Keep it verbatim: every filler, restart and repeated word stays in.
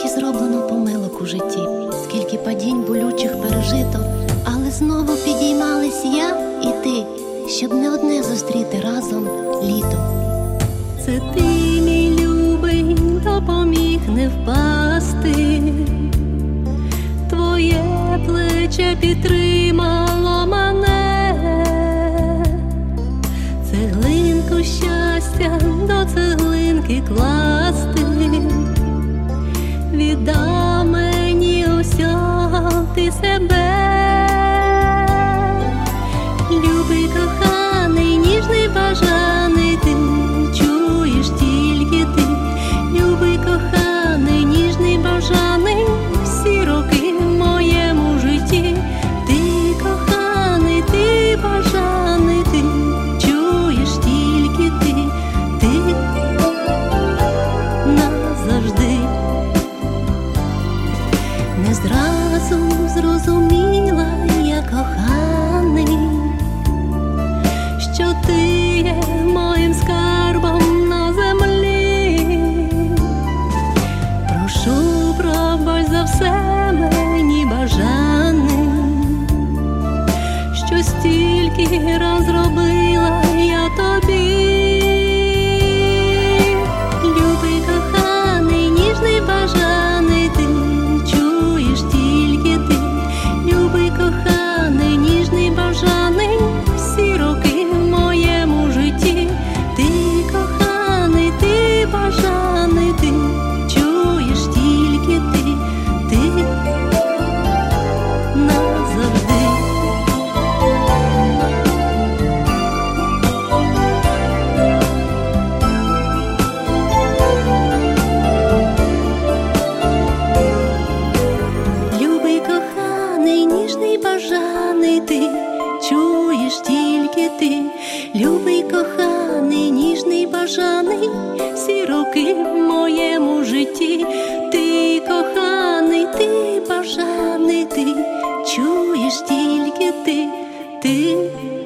Скільки зроблено помилок у житті, скільки падінь болючих пережито, але знову підіймались я і ти, щоб не одне зустріти разом літо. Це ти, мій любий, допоміг не впасти, твоє плече підтримало мене, цеглинку щастя до цеглинки класти, віддав мені усього ти себе. Любий, коханий, ніжний, бажаний ти, чуєш тільки ти. Любий, коханий, ніжний, бажаний, всі роки в моєму житті. Ти, коханий, ти, бажаний ти, чуєш тільки ти, ти назавжди. Не зразу зрозуміла я, коханий, що ти є моїм скарбом на землі. Прошу, пробач за все мені бажаний, що стільки раз зробила я тобі. Любий, коханий, ніжний, бажаний ти, чуєш тільки ти. Любий, коханий, ніжний, бажаний, всі роки в моєму житті. Ти, коханий, ти, бажаний ти, чуєш тільки ти, ти назавжди. Любий, коханий, ніжний, бажаний ти, чуєш тільки ти. Любий, коханий, ніжний, бажаний, всі роки в моєму житті. Ти, коханий, ти, бажаний ти, чуєш тільки ти, ти